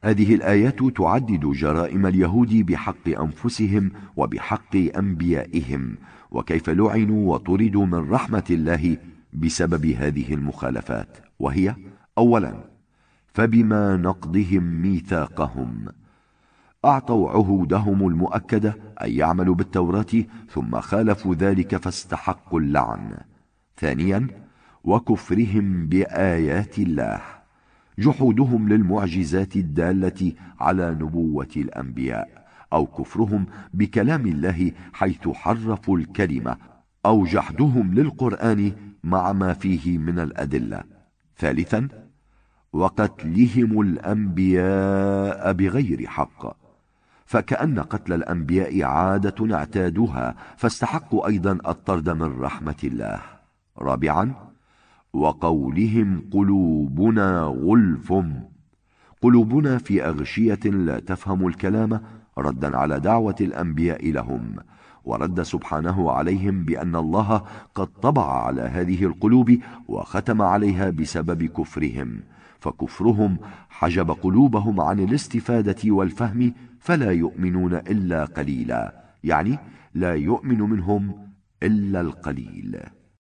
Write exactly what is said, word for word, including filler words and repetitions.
هذه الآيات تعدد جرائم اليهود بحق أنفسهم وبحق أنبيائهم، وكيف لعنوا وطردوا من رحمة الله بسبب هذه المخالفات، وهي: أولا، فبما نقضهم ميثاقهم، أعطوا عهودهم المؤكدة أن يعملوا بالتوراة ثم خالفوا ذلك فاستحقوا اللعن. ثانيا، وكفرهم بآيات الله، جحودهم للمعجزات الدالة على نبوة الأنبياء، أو كفرهم بكلام الله حيث حرفوا الكلمة، أو جحدهم للقرآن مع ما فيه من الأدلة. ثالثا، وقتلهم الأنبياء بغير حق، فكأن قتل الأنبياء عادة اعتادوها فاستحقوا أيضا الطرد من رحمة الله. رابعا، وقولهم قلوبنا غلف، قلوبنا في أغشية لا تفهم الكلام، ردا على دعوة الأنبياء لهم، ورد سبحانه عليهم بأن الله قد طبع على هذه القلوب وختم عليها بسبب كفرهم، فكفرهم حجب قلوبهم عن الاستفادة والفهم، فلا يؤمنون إلا قليلا، يعني لا يؤمن منهم إلا القليل.